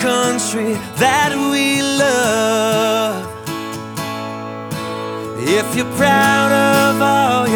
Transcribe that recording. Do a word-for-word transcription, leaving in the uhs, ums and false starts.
country that we love. If you're proud of all